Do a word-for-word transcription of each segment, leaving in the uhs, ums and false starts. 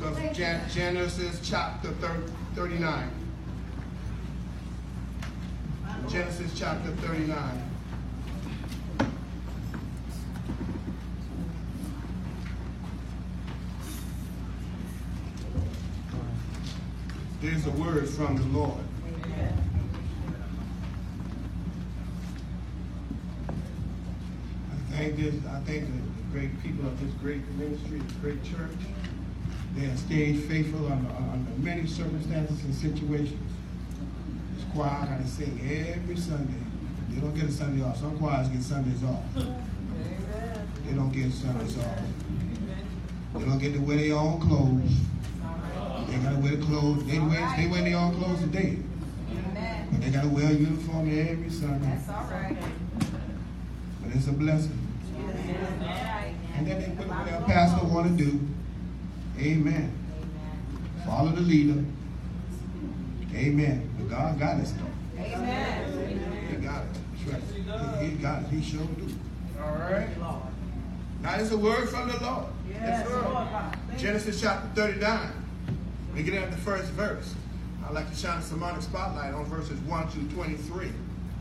book of Gen Genesis chapter thirty-nine. Genesis chapter thirty-nine. There's a word from the Lord. Amen. I thank this. I thank the, the great people of this great ministry, this great church. They have stayed faithful under, under many circumstances and situations. This choir got to sing every Sunday. They don't get a Sunday off. Some choirs get Sundays off. Amen. They don't get Sundays off. They don't get to wear their own clothes. They gotta wear clothes. They wear right. they wear their own clothes today. Amen. But they gotta wear a uniform every Sunday. That's all right. But it's a blessing. Amen. And then they put what their pastor want to do. Amen. Amen. Follow the leader. Amen. But God got us though. Amen. He got it. That's right. He, he got it. He sure do. All right. Now it's a word from the Lord. Yes, Lord. Genesis chapter thirty-nine. We get at the first verse. I'd like to shine a sermonic spotlight on verses one through twenty-three.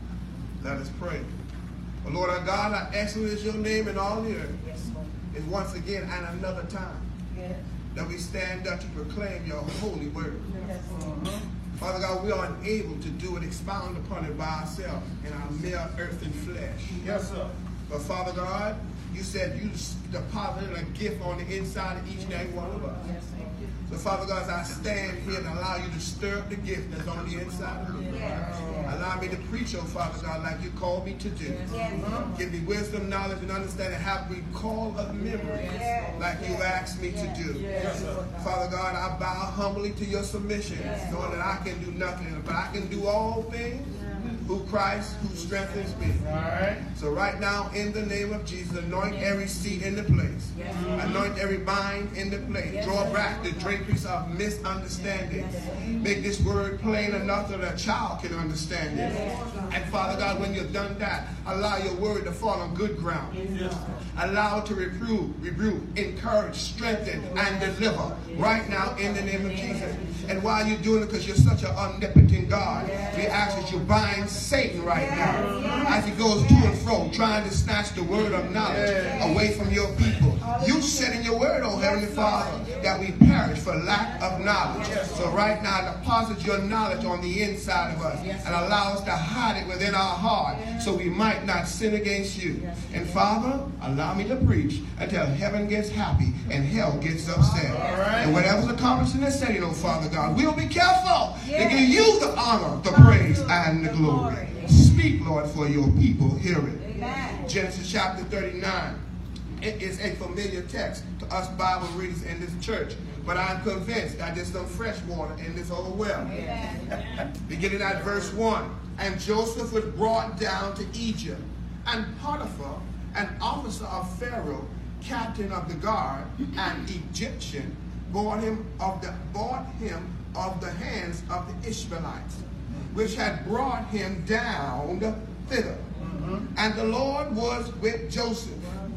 Let us pray. Oh, Lord our God, how excellent is your name in all the earth. Yes, Lord. Is once again and another time yes. that we stand up to proclaim your holy word. Yes, Lord. Father God, we are unable to do it, expound upon it by ourselves in our mere earthen flesh. Yes, sir. But Father God, you said you deposited a gift on the inside of each and every one of us. Yes, so, Father God, as I stand here and allow you to stir up the gift that's on the inside of me. Yes. Allow me to preach, oh Father God, like you called me to do. Yes. Give me wisdom, knowledge, and understanding. Have me call of memory yes. like you asked me yes. to do. Yes. Father God, I bow humbly to your submission, yes. knowing that I can do nothing, but I can do all things who Christ who strengthens me. All right. So right now, in the name of Jesus, anoint yes. every seat in the place. Yes. Anoint every bind in the place. Yes. Draw back the draperies of misunderstanding. Yes. Make this word plain enough that a child can understand it. Yes. And Father God, when you've done that, allow your word to fall on good ground. Yes. Allow it to reprove, rebuke, encourage, strengthen, and deliver. Right now, in the name of Jesus. And while you're doing it, because you're such an omnipotent God, we ask that you bind Satan right now as he goes to and fro trying to snatch the word of knowledge away from your people. You said in your word, oh Heavenly Father, that we perish for lack of knowledge. So right now, deposit your knowledge on the inside of us and allow us to hide it within our heart so we might not sin against you. And Father, allow me to preach until heaven gets happy and hell gets upset. And whatever's accomplished in this setting, oh Father God, we'll be careful to give you the honor, the praise, and the glory. Speak, Lord, for your people. Hear it. Amen. Genesis chapter thirty-nine. It is a familiar text to us Bible readers in this church, but I'm convinced that there's some fresh water in this old well. Amen. Beginning at verse one. And Joseph was brought down to Egypt, and Potiphar, an officer of Pharaoh, captain of the guard, an Egyptian, bought him of the bought him of the hands of the Ishmaelites, which had brought him down thither. Mm-hmm. And the Lord was with Joseph.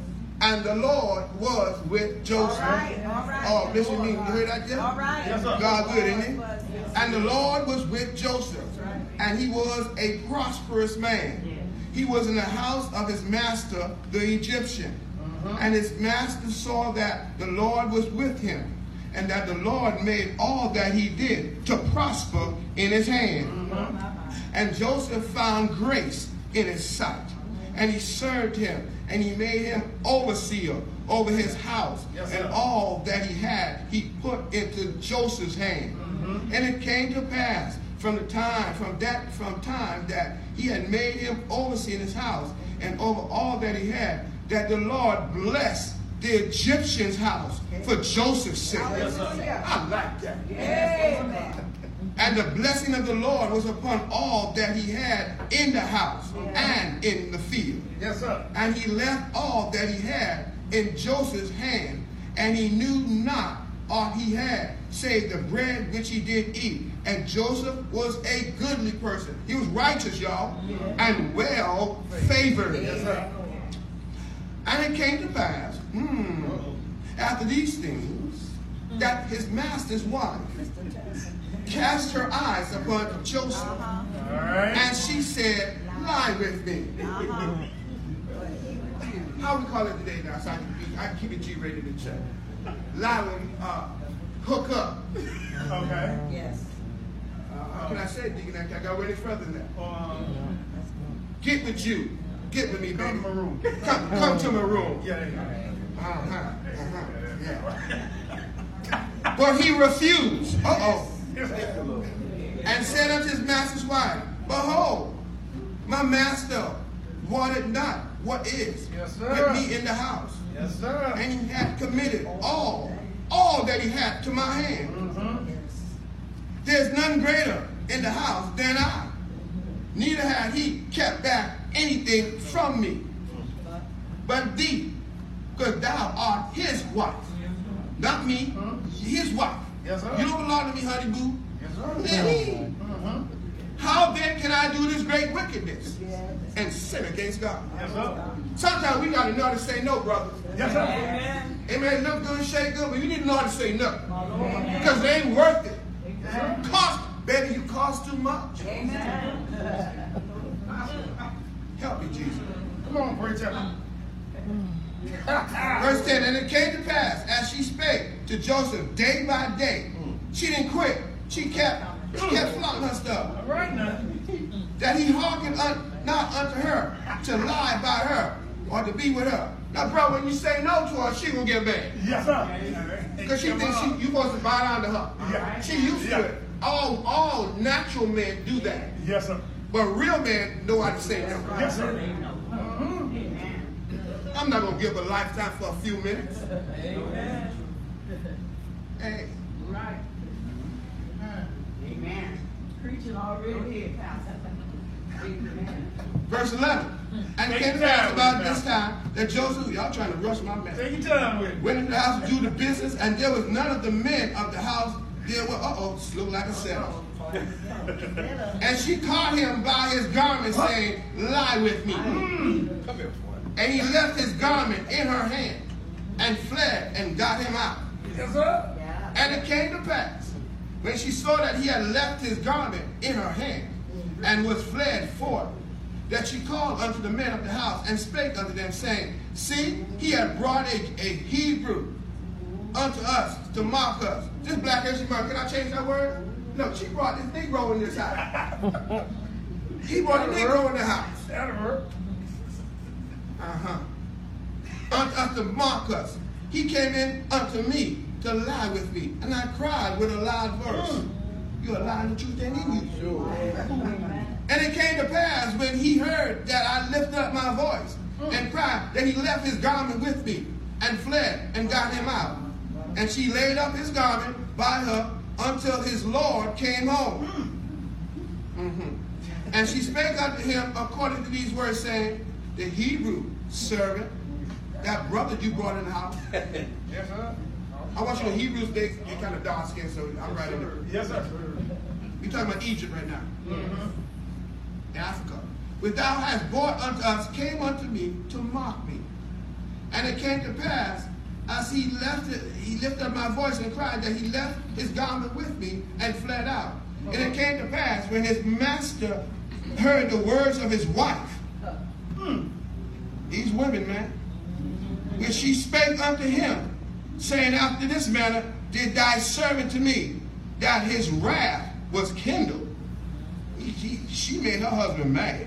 And the Lord was with Joseph. All right, all right. Oh, listen to me. You heard that, Jim? All right. Yes, God good, isn't he? And the Lord was with Joseph. And he was a prosperous man. Yeah. He was in the house of his master, the Egyptian. Uh-huh. And his master saw that the Lord was with him, and that the Lord made all that he did to prosper in his hand. Uh-huh. And Joseph found grace in his sight. And he served him, and he made him overseer over his house. Yes, and all that he had, he put into Joseph's hand. Mm-hmm. And it came to pass from the time, from that, from time that he had made him overseer in his house and over all that he had, that the Lord blessed the Egyptian's house for Joseph's sake. Yes, I like that. Yes. And the blessing of the Lord was upon all that he had in the house and in the field. Yes, sir. And he left all that he had in Joseph's hand, and he knew not aught he had, save the bread which he did eat. And Joseph was a goodly person. He was righteous, y'all, and well favored. Yes, sir. And it came to pass, hmm, after these things, that his master's wife cast her eyes upon Joseph, Uh-huh. Right. and she said, lie with me. Uh-huh. How we call it today now? So I can, be, I can keep it G-rated in check. Lie with me, uh, hook up. Okay. Yes. Uh, how can I say it, Deacon? I got any further than that. Um, Get with you. Get with me, baby. come to my room. Come, come to my room. Yeah, yeah. Uh-huh, uh-huh, yeah. But he refused. Uh-oh. And said unto his master's wife, behold, my master wanted not what is Yes, sir. with me in the house. Yes, sir. And he had committed all, all that he had to my hand. Mm-hmm. There's none greater in the house than I. Neither had he kept back anything from me. But thee, because thou art his wife. Not me, his wife. Yes, sir. You don't belong to me, honey boo. Yes, sir. Let me. Mm-hmm. How then can I do this great wickedness and sin against God? Yes, sir. Sometimes we got to know how to say no, brothers. Yes, sir. Amen. Amen. Look good, shake good, but you need to know how to say no. Because they ain't worth it. Cost, baby, you cost too much. Amen. Help me, Jesus. Come on, preacher. Verse ten, and it came to pass, as she spake to Joseph day by day, she didn't quit. She kept, she kept flaunting her stuff. All right now. That he hearkened un, not unto her to lie by her or to be with her. Now, bro, when you say no to her, she gonna get mad. Yes, sir. Because she thinks she, you supposed to bow down to her. Yeah. She used Yeah. to it. All, all natural men do that. Yes, sir. But real men know how to say no. Yes, sir. Mm-hmm. I'm not going to give a lifetime for a few minutes. Amen. Hey, Right. Amen. Preaching already here, Pastor. Amen. verse eleven. And it Take came to your pass time about with it, this time that Joseph, y'all trying to rush my message, Take your time with it. went into the house to do the business, and there was none of the men of the house there were, uh-oh, looked like a setup. And she caught him by his garment, saying, lie with me. Mm. Come here, boy. And he left his garment in her hand and fled and got him out. Yes, sir. Yeah. And it came to pass, when she saw that he had left his garment in her hand and was fled forth, that she called unto the men of the house and spake unto them, saying, see, he had brought a, a Hebrew unto us to mock us. This black Haitian man, can I change that word? No, she brought this Negro in this house. He brought a Negro in the house. That'll work. Uh-huh. Unto us to mock us. He came in unto me to lie with me. And I cried with a loud voice. You're lying, the truth ain't in you. Sure. And it came to pass when he heard that I lifted up my voice and cried, that he left his garment with me and fled and got him out. And she laid up his garment by her until his Lord came home. Mm-hmm. And she spake unto him according to these words, saying, the Hebrew servant, that brother you brought in the house. Yes, sir. I want you to Hebrews, they, they kind of dark skin, so I'm right in there. Yes, sir. We're talking about Egypt right now. Mm-hmm. Africa, which thou hast brought unto us, came unto me to mock me. And it came to pass, as he left it, he lifted up my voice and cried, that he left his garment with me and fled out. And it came to pass, when his master heard the words of his wife, hmm, these women, man, when she spake unto him, saying, after this manner did thy servant to me, that his wrath was kindled. He, she made her husband mad.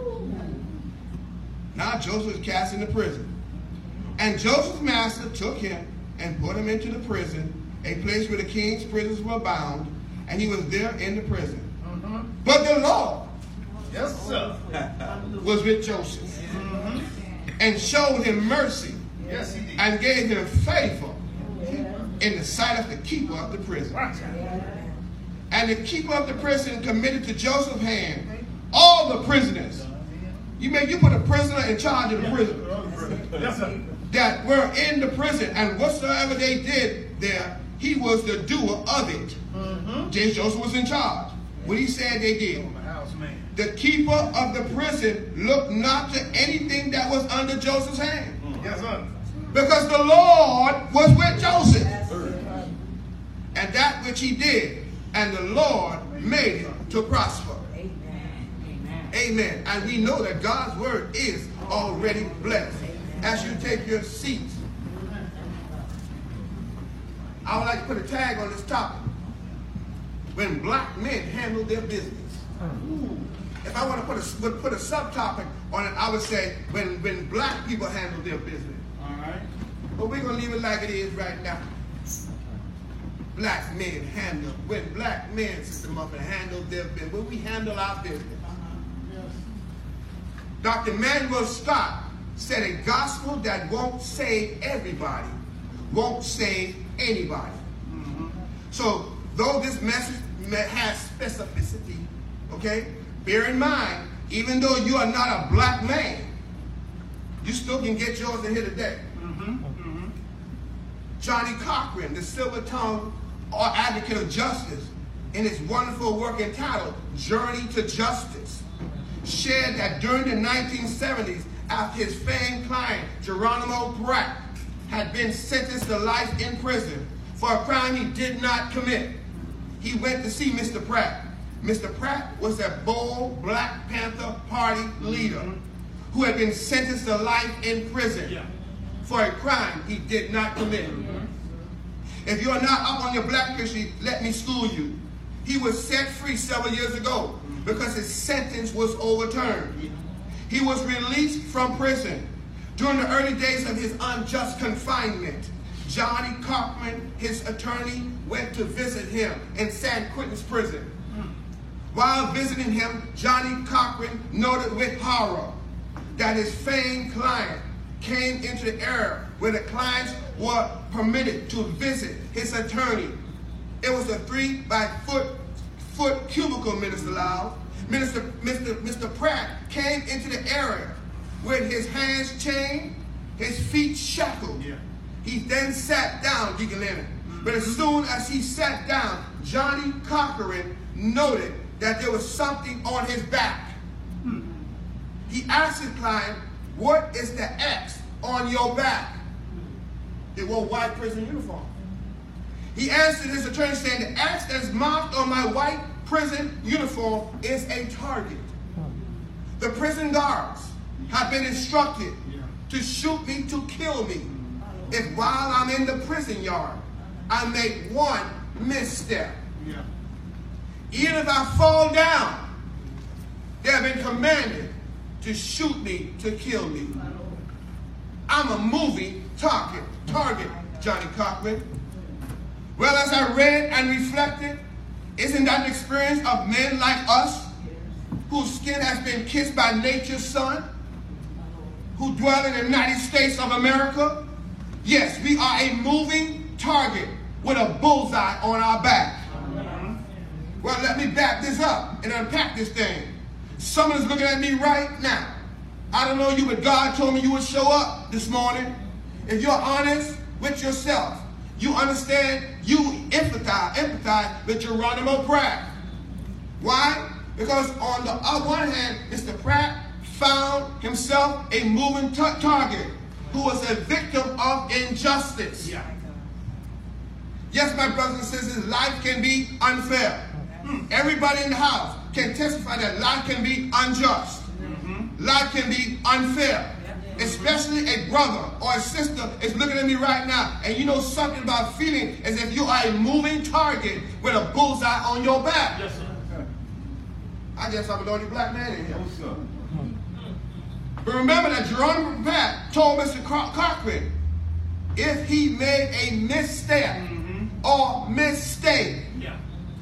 Now Joseph was cast into prison. And Joseph's master took him and put him into the prison, a place where the king's prisoners were bound, and he was there in the prison. Mm-hmm. But the Lord, Yes, sir. was with Joseph, Mm-hmm. and showed him mercy, Yes, he did. and gave him favor in the sight of the keeper of the prison. Watch out. And the keeper of the prison committed to Joseph's hand all the prisoners. You mean you put a prisoner in charge of the prison Yes, sir. that were in the prison, and whatsoever they did there, he was the doer of it. Mm-hmm. Joseph was in charge. What he said they did. I'm a house man. The keeper of the prison looked not to anything that was under Joseph's hand, Yes, sir. because the Lord was with Joseph. and that which he did, and the Lord made it to prosper. Amen. Amen. Amen. And we know that God's word is already blessed. As you take your seats, I would like to put a tag on this topic. When black men handle their business. If I want to put a, put a subtopic on it, I would say when, when black people handle their business. All right. But we're going to leave it like it is right now. Black men handle, when black men, Sister Muffin, handle their business, when we handle our business. Doctor Manuel Scott said a gospel that won't save everybody won't save anybody. Mm-hmm. So, though this message has specificity, okay, bear in mind, even though you are not a black man, you still can get yours in here today. Mm-hmm. Mm-hmm. Johnny Cochran, the silver-tongued or advocate of justice, in his wonderful work entitled Journey to Justice, shared that during the nineteen seventies, after his famed client, Geronimo Pratt, had been sentenced to life in prison for a crime he did not commit, he went to see Mister Pratt. Mister Pratt was a bold Black Panther Party leader who had been sentenced to life in prison yeah. for a crime he did not commit. Mm-hmm. If you are not up on your black history, let me school you. He was set free several years ago because his sentence was overturned. He was released from prison. During the early days of his unjust confinement, Johnny Cochran, his attorney, went to visit him in San Quentin's prison. While visiting him, Johnny Cochran noted with horror that his famed client came into the era where the clients were permitted to visit his attorney. It was a three by foot foot cubicle, Minister Lau. Minister, Mister Mister Pratt came into the area with his hands chained, his feet shackled. Yeah. He then sat down, Deacon Leonard. Mm-hmm. But as soon as he sat down, Johnny Cochran noted that there was something on his back. Hmm. He asked his client, "What is the X on your back?" They wore white prison uniform. He answered his attorney saying, "The X that is marked on my white prison uniform is a target. The prison guards have been instructed to shoot me, to kill me, if while I'm in the prison yard, I make one misstep. Yeah. Even if I fall down, they have been commanded to shoot me, to kill me. I'm a moving target, target, Johnny Cochran." Well, as I read and reflected, isn't that an experience of men like us, whose skin has been kissed by nature's sun, who dwell in the United States of America? Yes, we are a moving target with a bullseye on our back. Well, let me back this up and unpack this thing. Someone's looking at me right now. I don't know you, but God told me you would show up this morning. If you're honest with yourself, you understand, you empathize, empathize with Geronimo Pratt. Why? Because on the one hand, Mister Pratt found himself a moving t- target who was a victim of injustice. Yeah. Yes, my brothers and sisters, life can be unfair. Mm. Everybody in the house can testify that life can be unjust. Mm-hmm. Life can be unfair. Especially a brother or a sister is looking at me right now, and you know something about feeling as if you are a moving target with a bullseye on your back. Yes, sir. I guess I'm the only black man in here. Yes, sir. But remember that Geronimo Pratt told Mister Cochran, if he made a misstep mm-hmm. or mistake, yeah.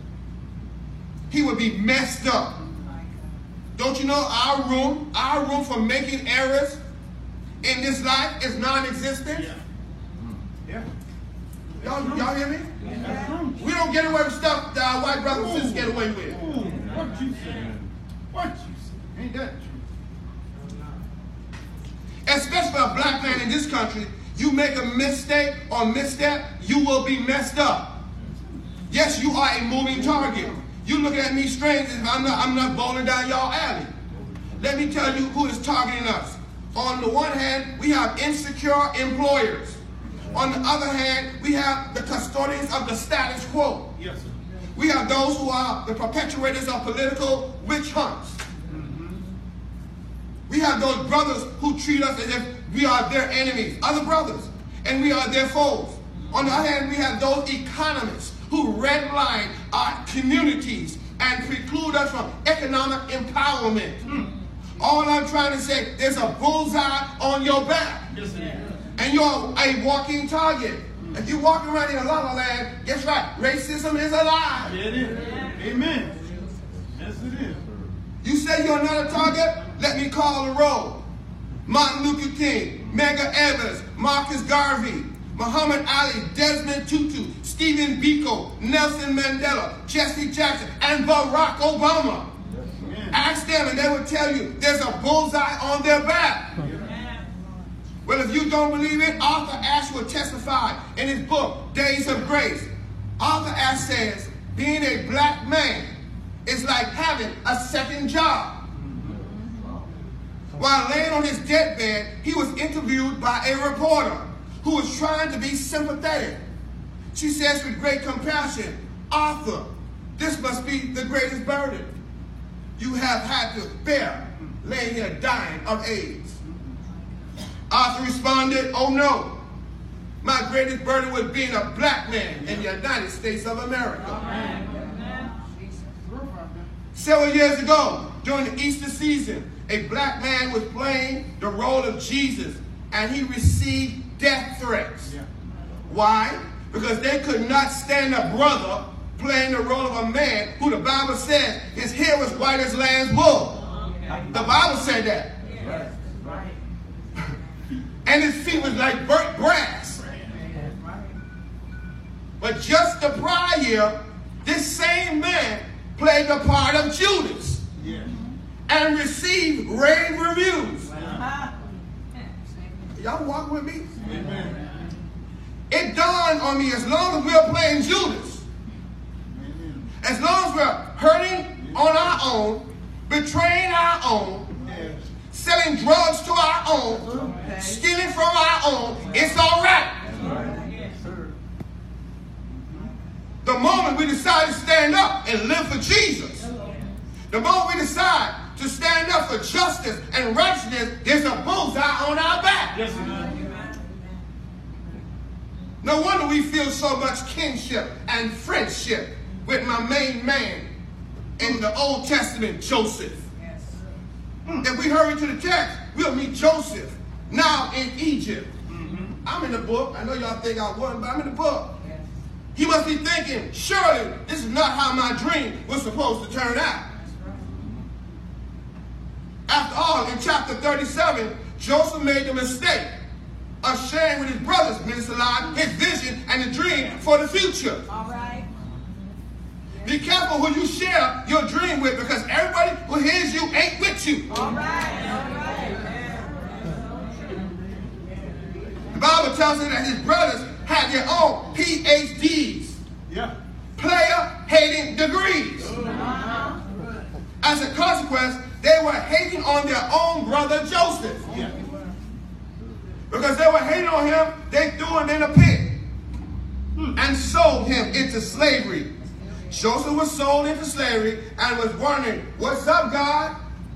he would be messed up. Don't you know our room, our room for making errors in this life is non-existent? Yeah. Yeah. Y'all, y'all hear me? Yeah. We don't get away with stuff that our white brothers and sisters get away with. Ooh. What you say? What you say? Ain't that true? Especially for a black man in this country, you make a mistake or misstep, you will be messed up. Yes, you are a moving target. You looking at me strange if I'm not, I'm not bowling down y'all alley. Let me tell you who is targeting us. On the one hand, we have insecure employers On the other hand, we have the custodians of the status quo. Yes, sir. We have those who are the perpetuators of political witch hunts. Mm-hmm. We have those brothers who treat us as if we are their enemies, other brothers, and we are their foes. On the other hand, we have those economists who redline our communities and preclude us from economic empowerment. Mm. All I'm trying to say, there's a bullseye on your back. Yes, sir. And you're a walking target. Mm. If you walk around in a la la land, guess what? Racism is alive. Yeah, it is. Amen. Yes, it is. You say you're not a target? Let me call the roll. Martin Luther King, Medgar Evers, Marcus Garvey, Muhammad Ali, Desmond Tutu, Stephen Biko, Nelson Mandela, Jesse Jackson, and Barack Obama. Yes. Ask them and they will tell you there's a bullseye on their back. Yes. Well, if you don't believe it, Arthur Ashe will testify in his book, Days of Grace. Arthur Ashe says, being a black man is like having a second job. While laying on his deathbed, he was interviewed by a reporter who was trying to be sympathetic. She says with great compassion, Arthur, this must be the greatest burden you have had to bear, laying here dying of AIDS. Arthur responded, oh no, my greatest burden was being a black man in the United States of America. Amen. Several years ago, during the Easter season, a black man was playing the role of Jesus, and he received death threats. Yeah. Why? Because they could not stand a brother playing the role of a man who the Bible said his hair was white as lamb's wool. Okay. The Bible said that. Yeah. Right. And his feet was like burnt brass. Right. But just the prior year, this same man played the part of Judas. Yeah. And received rave reviews. Wow. Y'all walk with me? Amen. It dawned on me, as long as we're playing Judas, amen, as long as we're hurting on our own, betraying our own, yes, selling drugs to our own, okay, stealing from our own, it's all right. Right. Yes, sir. The moment we decide to stand up and live for Jesus, the moment we decide to stand up for justice and righteousness, there's a bullseye on our back. Yes, no wonder we feel so much kinship and friendship with my main man in the Old Testament, Joseph. Yes. If we hurry to the text, we'll meet Joseph now in Egypt. Mm-hmm. I'm in the book. I know y'all think I wasn't, but I'm in the book. Yes. He must be thinking, surely this is not how my dream was supposed to turn out. After all, in chapter thirty-seven, Joseph made the mistake of sharing with his brothers, Minister Lyon, his vision and the dream for the future. All right. Be careful who you share your dream with, because everybody who hears you ain't with you. All right. All right. The Bible tells us that his brothers had their own P H Ds. Yeah. Player-hating degrees. Uh-huh. As a consequence, they were hating on their own brother Joseph. Yeah. Because they were hating on him, they threw him in a pit hmm. and sold him into slavery. Joseph was sold into slavery and was wondering, what's up, God?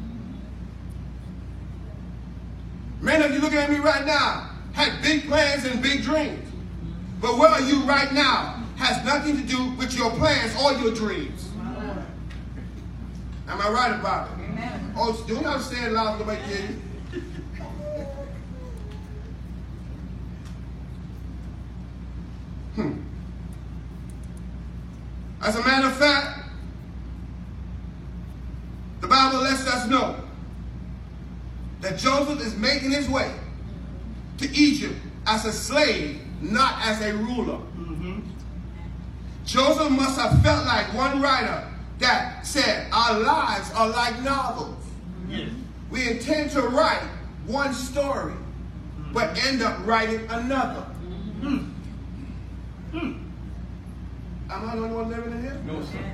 Many of you looking at me right now had big plans and big dreams. But where are you right now has nothing to do with your plans or your dreams. Am I right about it? Amen. Oh, do not stand loud the way you did. Hmm. As a matter of fact, the Bible lets us know that Joseph is making his way to Egypt as a slave, not as a ruler. Mm-hmm. Joseph must have felt like one writer that said, our lives are like novels. Yes. We intend to write one story, mm-hmm. but end up writing another. Mm-hmm. Hmm. Am I the only one living in here? No, sir.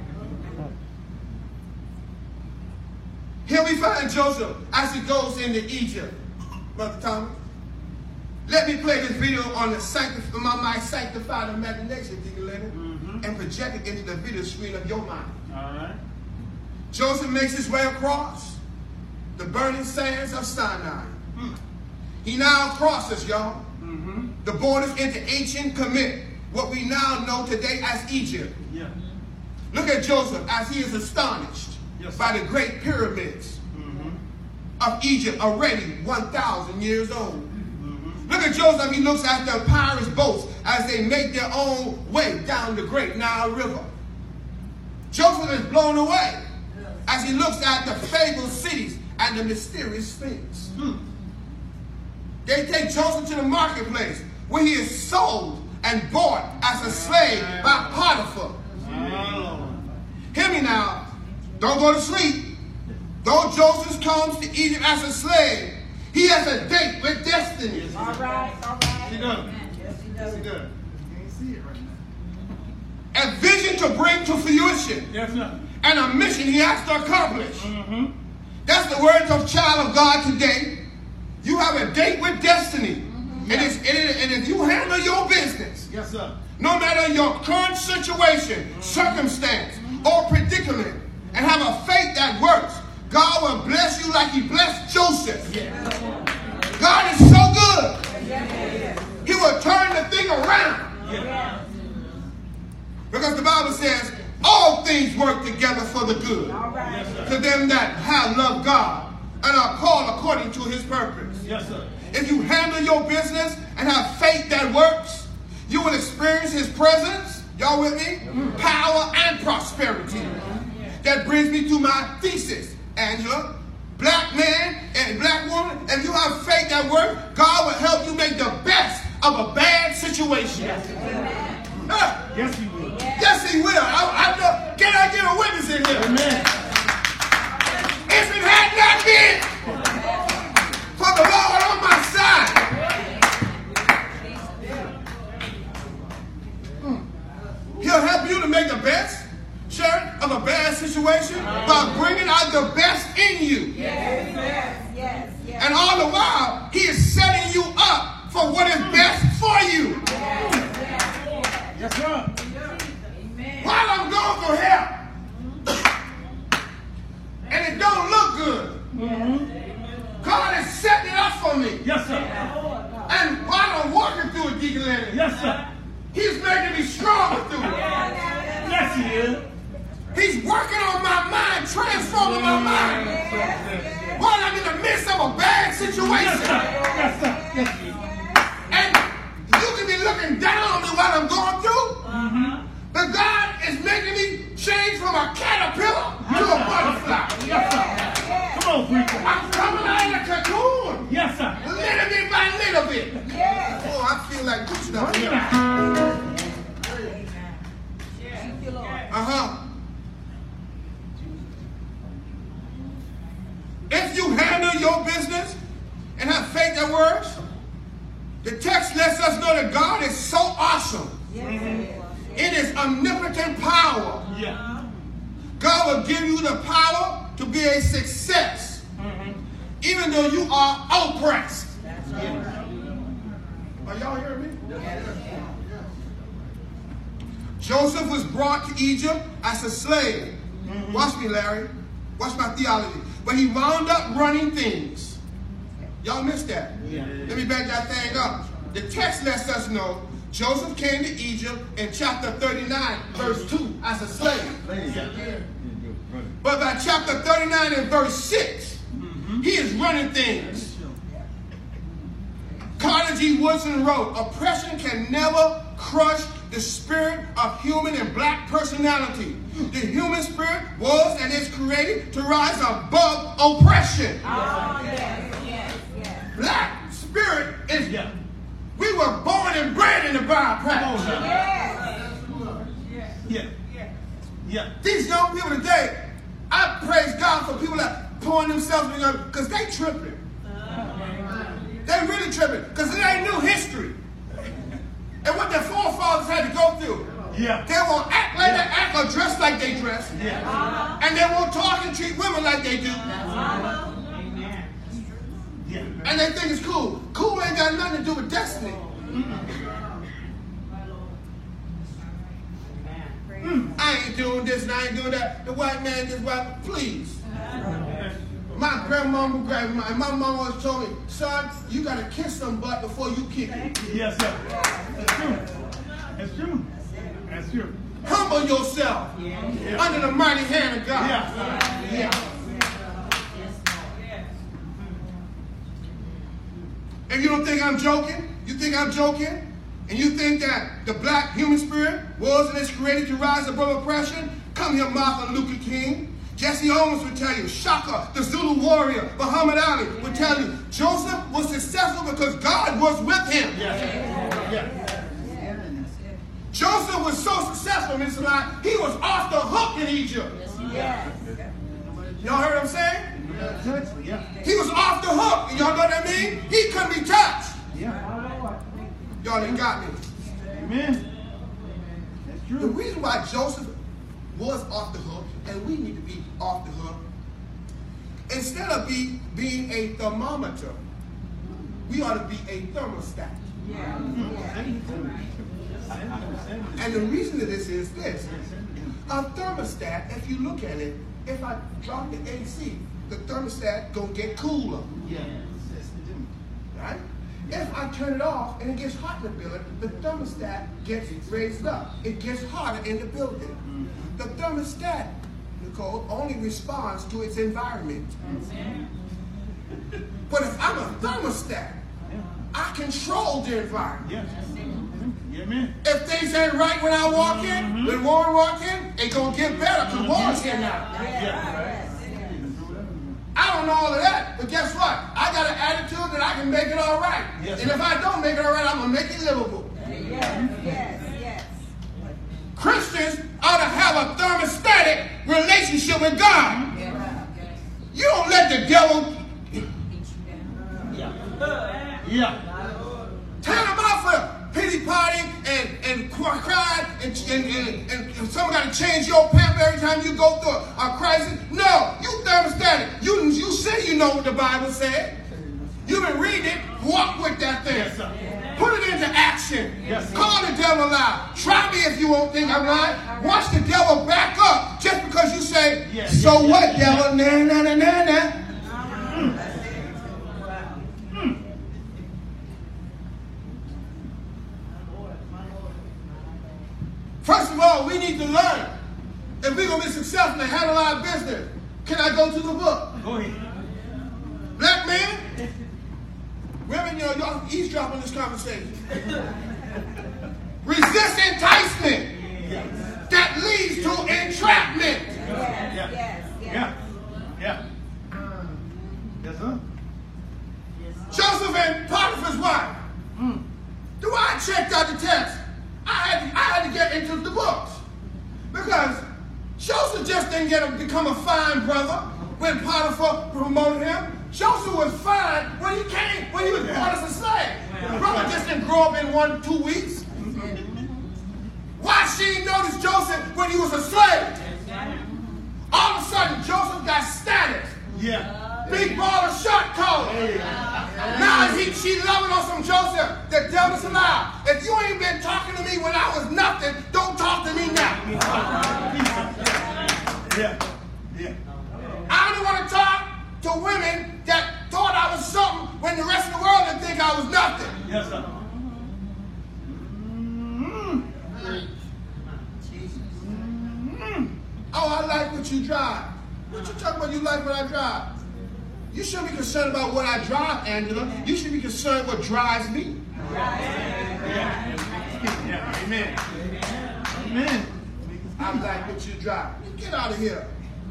Here we find Joseph as he goes into Egypt. Brother Thomas. Let me play this video on the sanctif my, my sanctified imagination, Deacon Leonard, Mm-hmm. and project it into the video screen of your mind. All right. Joseph makes his way across the burning sands of Sinai. Mm. He now crosses, y'all, Mm-hmm. the borders into ancient Kemet, what we now know today as Egypt. Yeah. Look at Joseph as he is astonished Yes, by the great pyramids Mm-hmm. of Egypt, already one thousand years old. Mm-hmm. Look at Joseph, he looks at the pirates' boats as they make their own way down the great Nile River. Joseph is blown away as he looks at the fabled cities and the mysterious Sphinx. Mm. They take Joseph to the marketplace where he is sold and bought as a slave by Potiphar. Oh. Hear me now. Don't go to sleep. Though Joseph comes to Egypt as a slave, he has a date with destiny. All right, all right. He does. Yes, he Yes, does. he does. You can't see it right now. A vision to bring to fruition Yes, sir. and a mission he has to accomplish. Mm-hmm. That's the words of child of God today. You have a date with destiny. Mm-hmm. and, it's, and, it, and if you handle your business, Yes, sir. no matter your current situation, mm-hmm. circumstance, mm-hmm. or predicament, and have a faith that works, God will bless you like he blessed Joseph. Yeah. God is so good. He will turn the thing around. Yeah. Because the Bible says, all things work together for the good. Yes, sir. To them that have loved God and are called according to his purpose. Yes, sir. If you handle your business and have faith that works, you will experience his presence, y'all with me? Mm-hmm. Power and prosperity. Mm-hmm. That brings me to my thesis, Angela. Black man and black woman, if you have faith that works, God will help you make the best of a bad situation. Yes, Uh, yes he will. yes, he will. I, I know. Can I get a witness in here? Amen. If it had not been for the Lord on my side, he'll help you to make the best, Sharon, of a bad situation by bringing out the best in you. Yes, yes, yes, yes. And all the while, he is setting you up for what is best for you. Yes, sir. Amen. While I'm going through hell, and it don't look good, Mm-hmm. God is setting it up for me. Yes, sir. And while I'm walking through it, Deacon Leonard, Yes, sir. he's making me stronger through it. Yes, he is. He's working on my mind, transforming my mind. While I'm in the midst of a bad Yes, sir. situation. Yes, sir. Yes, he is. And you can be looking down on me while I'm going through. Mm-hmm. But God is making me change from a caterpillar to a butterfly. Yes, sir. Come on, preacher. I'm coming out of the cocoon. Yes, sir. Little bit by little bit. Yes. Oh, I feel like good stuff Bring it here. out. Thank you, Lord. Uh-huh. If you handle your business and have faith that works, the text lets us know that God is so awesome in his omnipotent power. Yeah. God will give you the power to be a success, Mm-hmm. even though you are oppressed. Are y'all hearing me? Joseph was brought to Egypt as a slave. Mm-hmm. Watch me, Larry. Watch my theology. But he wound up running things. Y'all missed that. Yeah. Let me back that thing up. The text lets us know Joseph came to Egypt in chapter thirty-nine, verse two, as a slave. Yeah. But by chapter thirty-nine and verse six, Mm-hmm. he is running things. Carter G. Woodson wrote, oppression can never crush the spirit of human and black personality. The human spirit was and is created to rise above oppression. Oh, yes, yes, yes. Black spirit is, Yeah. we were born and bred in the Bible Come on practice. now. Yes. Yeah. Yeah. These young people today, I praise God for people that pouring themselves in because they tripping. They really tripping because it ain't new history. And what their forefathers had to go through. Yeah. They won't act like they act or dress like they dress. Yeah. And they won't talk and treat women like they do. Yeah. And they think it's cool. Cool ain't got nothing to do with destiny. Mm. I ain't doing this and I ain't doing that. The white man just white. Please. My grandmama, grandma, and my mom always told me, son, you gotta kiss some butt before you kick it. Yes, sir. That's true. That's true. That's true. Humble yourself yeah. under the mighty hand of God. Yeah. Yeah. If you don't think I'm joking, you think I'm joking, and you think that the black human spirit was and is created to rise above oppression, come here, Martin Luther King. Jesse Owens would tell you, Shaka, the Zulu warrior, Muhammad Ali would tell you, Joseph was successful because God was with him. Yeah. Yeah. Joseph was so successful, Mister Lai, he was off the hook in Egypt. Yes. Y'all heard what I'm saying? Yeah. He was off the hook. And y'all know what I mean? He couldn't be touched. Yeah. Y'all ain't got me. Amen. That's true. The reason why Joseph was off the hook, and we need to be off the hook, instead of be, being a thermometer, we ought to be a thermostat. Yeah. And the reason to this is this. A thermostat, if you look at it, if I drop the A C, the thermostat gonna get cooler. Yeah. Right? If I turn it off and it gets hot in the building, the thermostat gets raised up. It gets hotter in the building. The thermostat, Nicole, only responds to its environment. But if I'm a thermostat, I control the environment. Yeah. Yeah, man. If things ain't right when I walk in, mm-hmm. when Warren walk in, it gonna get better because Warren's here now. Yeah. I don't know all of that, but guess what? I got an attitude that I can make it all right. Yes, and if I don't make it all right, I'm gonna make it livable. Yes, yes, yes. Christians ought to have a thermostatic relationship with God. Yeah. You don't let the devil Yeah. Yeah. turn him out for pity party and, and cry and, and, and, and someone got to change your pamper every time you go through a crisis. No, you thermostatic. You, you say you know what the Bible said. You've been reading it. Walk with that thing. Yes, sir. Put it into action. Yes, sir. Call the devil out. Try me if you won't think I'm right. Watch the devil back up just because you say, yes, so yes, what, yes, devil? Nah, nah, nah, nah, nah. First of all, we need to learn. If we're going to be successful and handle our business, can I go to the book? Go ahead. Black man, women, you know, y'all eavesdropping this conversation. Resist enticement that leads to entrapment. Yes, Yeah. yes, yes. Yeah. Yeah. Yes, sir. Joseph and Potiphar's wife. Mm. Do I checked out the text? I had, to, I had to get into the books. Because Joseph just didn't get to become a fine brother when Potiphar promoted him. Joseph was fine when he came, when he was brought as a slave. The brother just didn't grow up in one, two weeks. Why she didn't notice Joseph when he was a slave? All of a sudden, Joseph got status. Yeah. Big baller, shot caller. Now he, she loving on some Joseph. The devil's alive. If you ain't been talking to me when I was nothing, don't talk to me now. Yeah. Yeah. I only want to talk to women that thought I was something when the rest of the world didn't think I was nothing. Yes, sir. Mm. Oh, I like what you drive. What you talking about you like what I drive? You shouldn't be concerned about what I drive, Angela. You should be concerned what drives me. Yeah. Yeah. Amen. Amen. I like what you drive. Get out of here.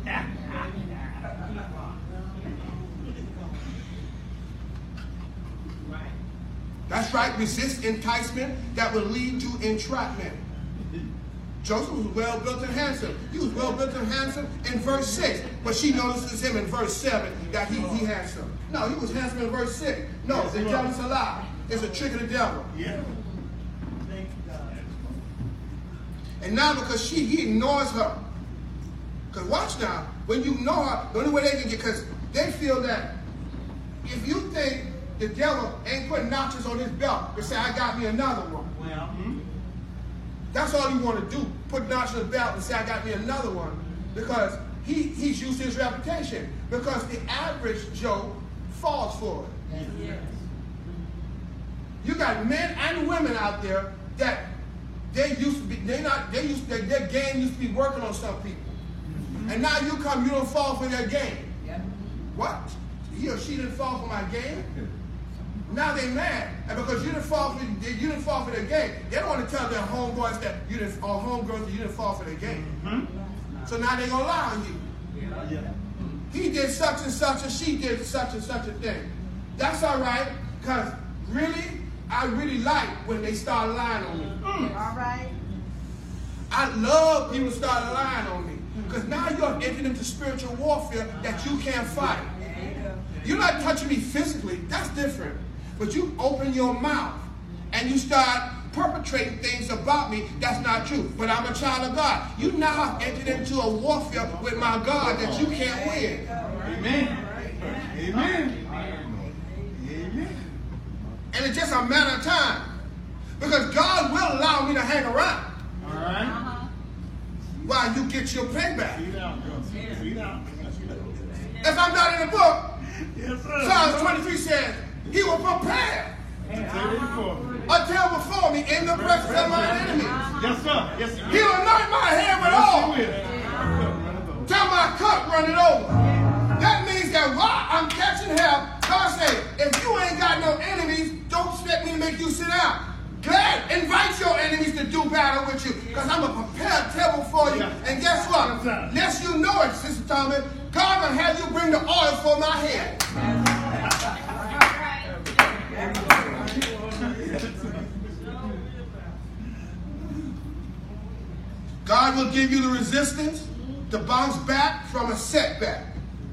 That's right. Resist enticement that will lead to entrapment. Joseph was well built and handsome. He was well built and handsome in verse six. But she notices him in verse seven that he, he handsome. No, he was handsome in verse six. No, the devil's a lie. It's a trick of the devil. Yeah. And now because she he ignores her. Because watch now, when you know her, the only way they can get, because they feel that if you think the devil ain't putting notches on his belt to say, I got me another one. Well, hmm? That's all he want to do, put notches on his belt and say, I got me another one. Because he, he's used his reputation. Because the average Joe falls for it. Yes. You got men and women out there that they used to be, they not, they used to, their game used to be working on some people. And now you come, you don't fall for their game. Yep. What? He or she didn't fall for my game? Now they mad. And because you didn't fall for you didn't fall for their game, they don't want to tell their homeboys that you didn't or homegirls that you didn't fall for their game. Mm-hmm. So now they're gonna lie on you. Yeah. Yeah. He did such and such and she did such and such a thing. That's all right, because really, I really like when they start lying on me. Mm. All right. I love people start lying on me. Because now you're entering into spiritual warfare that you can't fight. You're not touching me physically. That's different. But you open your mouth and you start perpetrating things about me that's not true. But I'm a child of God. You now have entered into a warfare with my God that you can't win. Amen. Amen. Amen. And it's just a matter of time. Because God will allow me to hang around. All right. Uh-huh. While you get your payback. See down, girl. See down. If I'm not in the book, Yes, sir. Psalms twenty-three says, he will prepare a table before me in the presence of my enemies. Yes, sir. Yes, sir. He'll anoint my head with oil till my cup running over. That means that while I'm catching hell, God said, if you ain't got no enemies, don't expect me to make you sit down. Glad, invite your enemies to do battle with you, because I'm going to prepare a table for you. And guess what? Lest you know it, Sister Tommy, God will have you bring the oil for my head. God will give you the resistance to bounce back from a setback.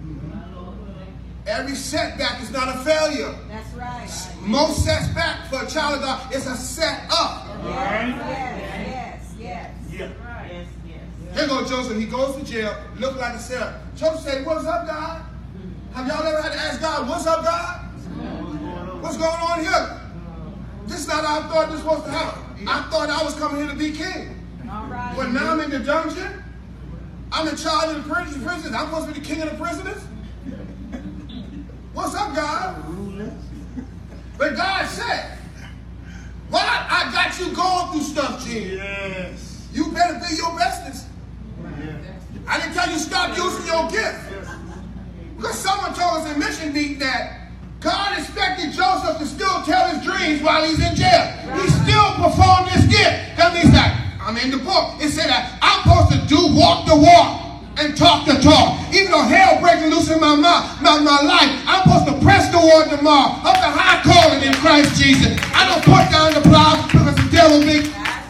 Every setback is not a failure. That's right. Most setback for a child of God is a set up. Yes, yes, yes. Yeah. Yes, yes. Here goes Joseph. He goes to jail, looking like a setup. Joseph said, what's up, God? Have y'all ever had to ask God, what's up, God? What's going on here? This is not how I thought this was supposed to happen. I thought I was coming here to be king. All right. But now I'm in the dungeon. I'm in charge of the prison. prisons. I'm supposed to be the king of the prisoners. What's up, God? But God said, why I got you going through stuff, Gene? Yes. You better do your bestest. Yeah. I didn't tell you stop using your gift. Because someone told us in mission meeting that God expected Joseph to still tell his dreams while he's in jail. He still performed his gift. That means that, I'm in the book, it said that I'm supposed to do walk the walk and talk the talk. Even though hell breaking loose in my mouth, my, my life, I'm supposed to press toward the mark of the high calling in Christ Jesus. I don't put down the plow because the devil be.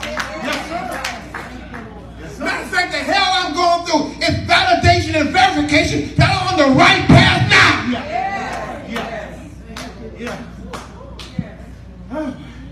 Matter of fact, the hell I'm going through is validation and verification that I'm on the right path now. Yeah. Yeah. Yeah.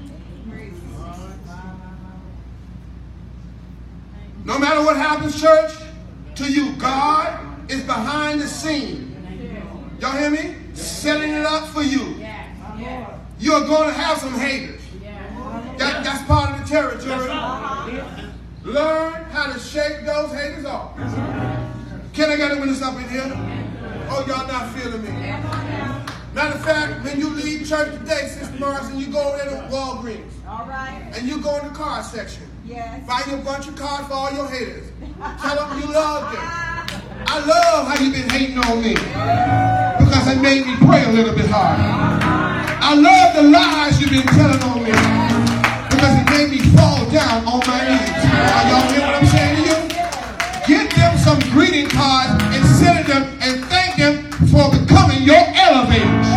No matter what happens, church, to you, God is behind the scene. Y'all hear me? Setting it up for you. You're going to have some haters. That, that's part of the territory. Learn how to shake those haters off. Can I get a witness up in here? Oh, y'all not feeling me. Matter of fact, when you leave church today, Sister Morrison, you go into Walgreens. All right. And you go in the car section. Yes. Find a bunch of cards for all your haters. Tell them you love them. I love how you've been hating on me. Because it made me pray a little bit harder. I love the lies you've been telling on me. Because it made me fall down on my knees. Are y'all hear what I'm saying to you? Get them some greeting cards and send them and thank them for becoming your elevators.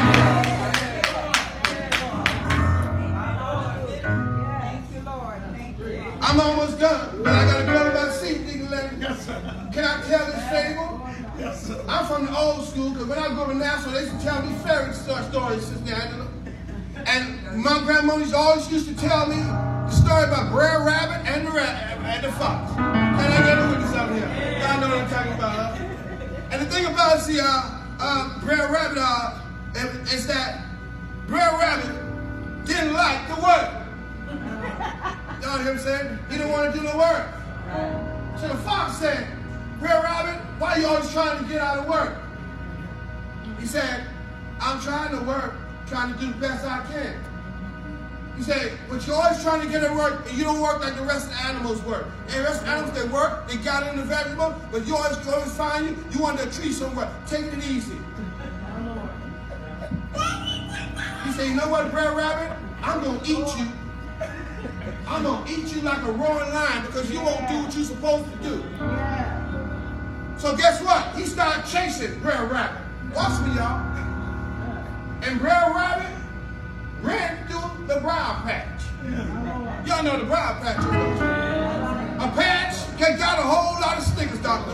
I'm almost done, but I got to go to my seat, Deacon Lenny. Yes, sir. Can I tell this fable? Yes, sir. I'm from the old school, because when I go to Nassau, they used to tell me fairy stories, Sister Angela. And my grandmother always used to tell me the story about Brer Rabbit and the, rat, and the fox. Can I get a witness out here? Y'all know what I'm talking about, huh? And the thing about it, see, uh, uh, Brer Rabbit uh, is that Brer Rabbit didn't like the work. Y'all hear him saying? He didn't want to do the work. So the fox said, Brer Rabbit, why are you always trying to get out of work? He said, I'm trying to work, trying to do the best I can. He said, but you're always trying to get at work, and you don't work like the rest of the animals work. And the rest of the animals, they work, they got in the vegetable, but you always, you always find you, you want a tree somewhere. Take it easy. He said, you know what, Brer Rabbit? I'm going to eat you. I'm going to eat you like a roaring lion because you won't do what you're supposed to do. So guess what? He started chasing Brer Rabbit. Watch me, y'all. And Brer Rabbit ran through the briar patch. Y'all know the briar patch. A patch that got a whole lot of stickers, Doctor.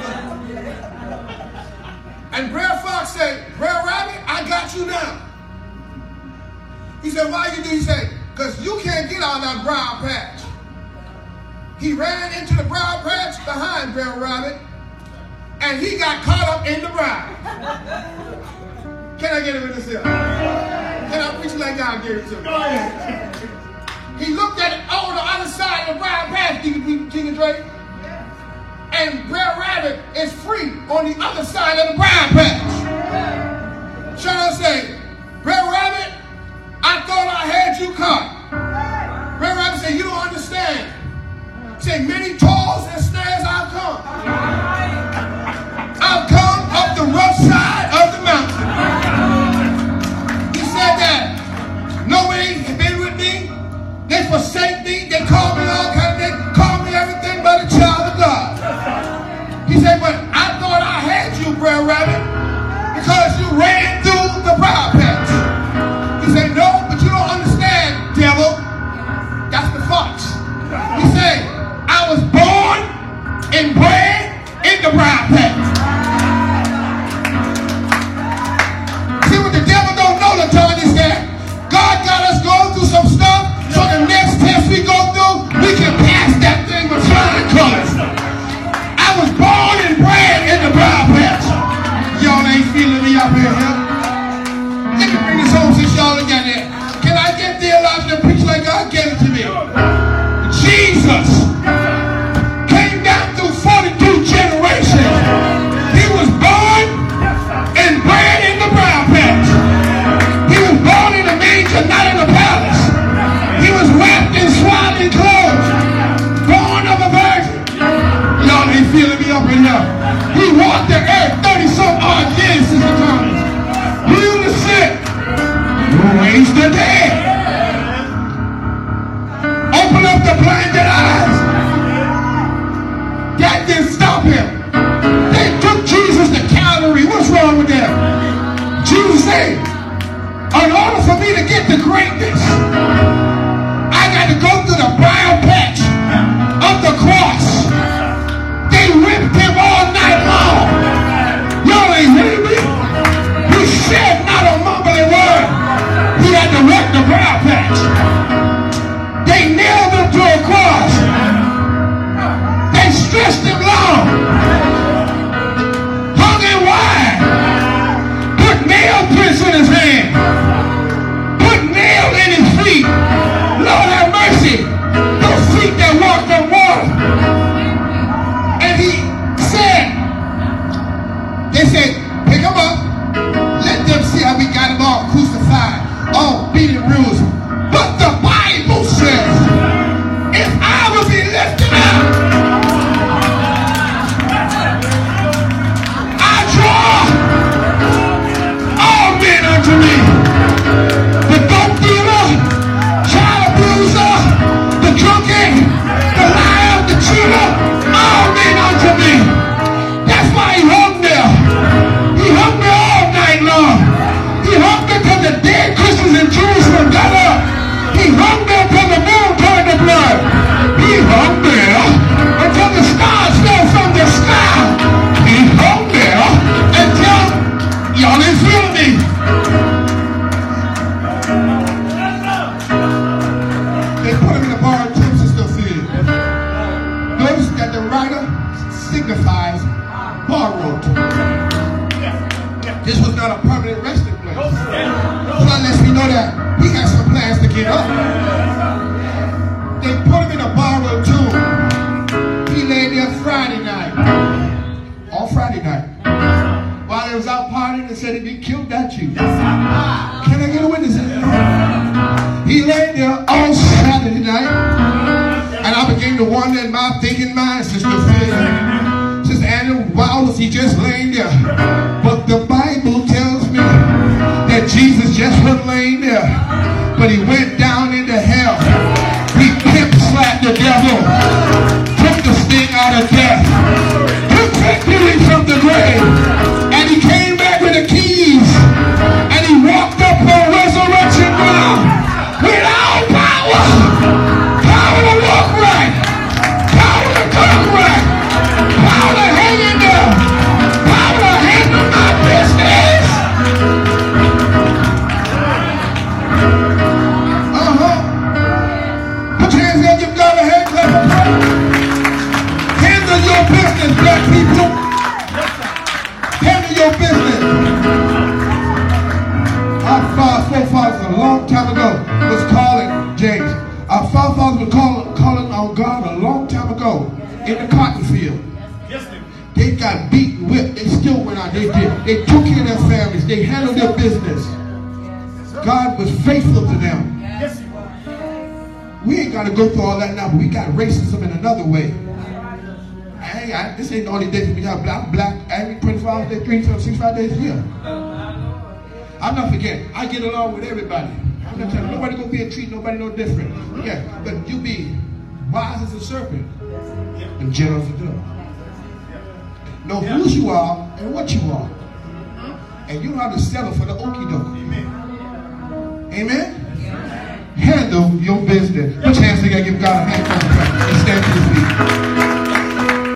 And Brer Fox said, Brer Rabbit, I got you now. He said, why you do? He said, because you can't get out of that briar patch. He ran into the briar patch behind Brer Rabbit, and he got caught up in the briar. Can I get him in this here? Can I preach like God gave it to me? He looked at it over the other side of the briar patch, King, King and Drake, and Brer Rabbit is free on the other side of the briar patch. Shall I say, Brer Rabbit, I thought I had you caught. Brer Rabbit said, you don't understand. He said, many toils and snares I've come. I've come up the rough side of the mountain. He said that nobody had been with me. They forsake me. They call me all kinds. They call me everything but a child of God. He said, but I thought I had you, Brer Rabbit, because you ran through the briar patch. He said, no, but you don't understand, devil. That's the fox. He said, I was born and bred in the briar patch. See what the devil don't know, Latonya, is that God got us going through some stuff, so the next test we go through, we can pass that thing with flying colors. I was born and bred in the briar patch. Y'all ain't feeling me up here, huh? Let me bring this home since y'all got there. Can I get theological preach like God gave it to me? Jesus came down through forty-two generations. He was born and bred in the briar patch. He was born in a manger, not in a palace. He was wrapped in swaddling clothes, born of a virgin. Y'all ain't feeling me up in here. He walked the earth thirty some odd years, Sister Thomas. Healed the sick, raised the dead, open up the blinded eyes. That didn't stop him. They took Jesus to Calvary. What's wrong with that? Jesus said, in order for me to get the greatness, I got to go through the briar patch of the cross. They whipped him all night long. Y'all ain't hearing me? He said not a mumbling word. He had to work the briar patch. They nailed him to a cross. They stretched him long. Hung him wide. Put nail prints in his hand. Put nail in his feet. Lord have mercy. Those feet that walked on water. And he said, they said, pick him up. Let them see how we got him all crucified, all beaten, bruised. But the Bible says, if I will be lifted up, I draw all men unto me. The dope dealer, child abuser, the drunkard, the liar, the cheater, all men unto me. That's why he hung there. He hung there all night long. He hung there till the dead Christians in Jerusalem got up. He hung there till the moon turned to blood. He hung there until the stars fell from the sky. He hung there until y'all didn't feel me. They put him in a bar of tips and still feel it. Notice that the writer signifies borrowed. This was not a permanent resting place. place. Son lets me know that he has some plans to get up. They put him in a borrowed tomb. He lay there Friday night. On Friday night. While he was out partying and said he'd be killed at you. Can I get a witness in there? He lay there all Saturday night. And I began to wonder in my thinking mind, Sister Phil, Sister Anna, why was he just laying there? But the Bible tells me that Jesus just wasn't laying there, but he went down into hell. He pimp slapped the devil, took the sting out of death, took victory from the grave, and he came back with the keys, and he walked up on resurrection ground with all power. Power to walk right, power to talk right, power to hang in there, power to handle my business. Uh-huh. Put your hands up, give God a hand clap of praise. Handle your business, black people. Handle your business. Our forefathers a long time ago was calling James. Our forefathers were calling, calling on God a long time ago in the cotton field. They got beaten, whipped. They still went out. They did. They took care of their families. They handled their business. God was faithful to them. We ain't got to go through all that now, but we got racism in another way. Hey, I, this ain't the only day we have black, black, every twenty-four hours a day, three hundred sixty-five days a year. I'm not forgetting. I get along with everybody. I'm not telling nobody gonna be a treat nobody no different. Yeah, but you be wise as a serpent and gentle as a dove. Know who you are and what you are, and you don't have to settle for the okie doke. Amen. Amen. Handle your business. Put your hands together. Give God a hand. Stand to your feet.